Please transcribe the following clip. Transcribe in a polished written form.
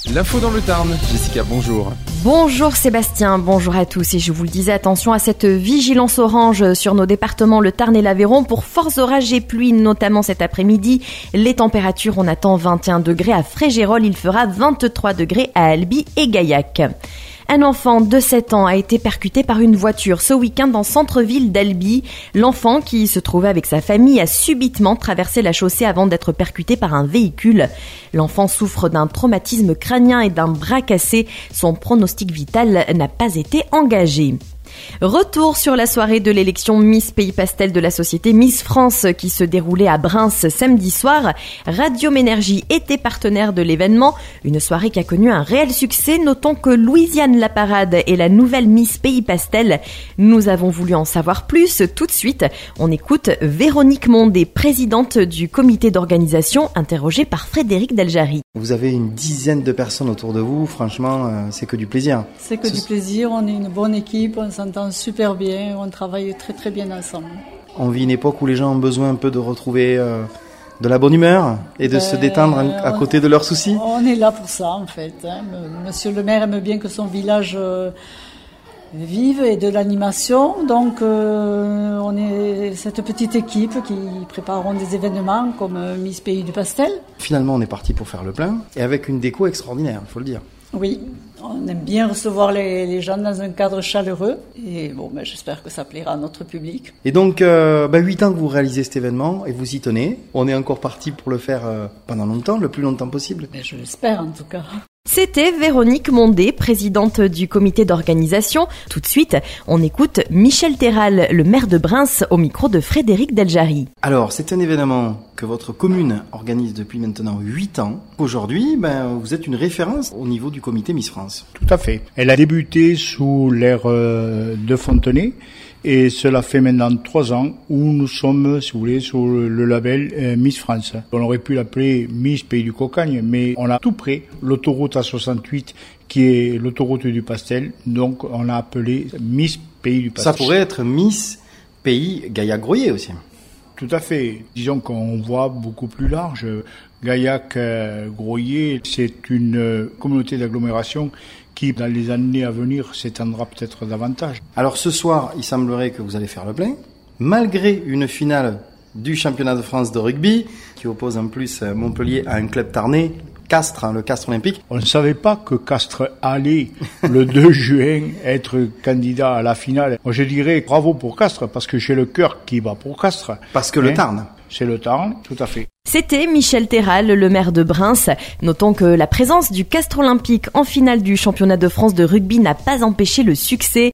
L'info dans le Tarn. Jessica, bonjour. Bonjour Sébastien, bonjour à tous. Et je vous le disais, attention à cette vigilance orange sur nos départements, le Tarn et l'Aveyron, pour forts orages et pluies, notamment cet après-midi. Les températures, on attend 21 degrés à Frégérolles, il fera 23 degrés à Albi et Gaillac. Un enfant de 7 ans a été percuté par une voiture ce week-end en centre-ville d'Albi. L'enfant, qui se trouvait avec sa famille, a subitement traversé la chaussée avant d'être percuté par un véhicule. L'enfant souffre d'un traumatisme crânien et d'un bras cassé. Son pronostic vital n'a pas été engagé. Retour sur la soirée de l'élection Miss Pays Pastel de la société Miss France qui se déroulait à Reims samedi soir. Radio Ménergie était partenaire de l'événement, une soirée qui a connu un réel succès. Notons que Louisiane Laparade est la nouvelle Miss Pays Pastel. Nous avons voulu en savoir plus. Tout de suite, on écoute Véronique Mondé, présidente du comité d'organisation, interrogée par Frédéric Deljari. Vous avez une dizaine de personnes autour de vous, franchement, c'est que du plaisir. C'est que du plaisir, on est une bonne équipe, on s'entend super bien, on travaille très très bien ensemble. On vit une époque où les gens ont besoin un peu de retrouver de la bonne humeur et de se détendre à côté de leurs soucis. On est là pour ça en fait. Monsieur le maire aime bien que son village vive et de l'animation, donc on est cette petite équipe qui prépareront des événements comme Miss Pays du Pastel. Finalement, on est parti pour faire le plein et avec une déco extraordinaire, il faut le dire. Oui, on aime bien recevoir les gens dans un cadre chaleureux et j'espère que ça plaira à notre public. Et donc, 8 ans que vous réalisez cet événement et vous y tenez. On est encore parti pour le faire pendant longtemps, le plus longtemps possible. Je l'espère en tout cas. C'était Véronique Mondé, présidente du comité d'organisation. Tout de suite, on écoute Michel Terral, le maire de Reims, au micro de Frédéric Deljari. Alors, c'est un événement que votre commune organise depuis maintenant 8 ans. Aujourd'hui, vous êtes une référence au niveau du comité Miss France. Tout à fait. Elle a débuté sous l'ère de Fontenay. Et cela fait maintenant 3 ans où nous sommes, si vous voulez, sur le label Miss France. On aurait pu l'appeler Miss Pays du Cocagne, mais on a tout près l'autoroute A68 qui est l'autoroute du Pastel. Donc on a appelé Miss Pays du Pastel. Ça pourrait être Miss Pays Gaillac-Groyer aussi. Tout à fait. Disons qu'on voit beaucoup plus large. Gaillac-Groyer, c'est une communauté d'agglomération qui, dans les années à venir, s'étendra peut-être davantage. Alors ce soir, il semblerait que vous allez faire le plein, malgré une finale du championnat de France de rugby, qui oppose en plus Montpellier à un club tarnais, Castres, le Castres Olympique. On ne savait pas que Castres allait, le 2 juin, être candidat à la finale. Moi, je dirais bravo pour Castres, parce que j'ai le cœur qui bat pour Castres. Parce que le Tarn. C'est le Tarn, tout à fait. C'était Michel Terral, le maire de Reims. Notons que la présence du Castres Olympique en finale du championnat de France de rugby n'a pas empêché le succès.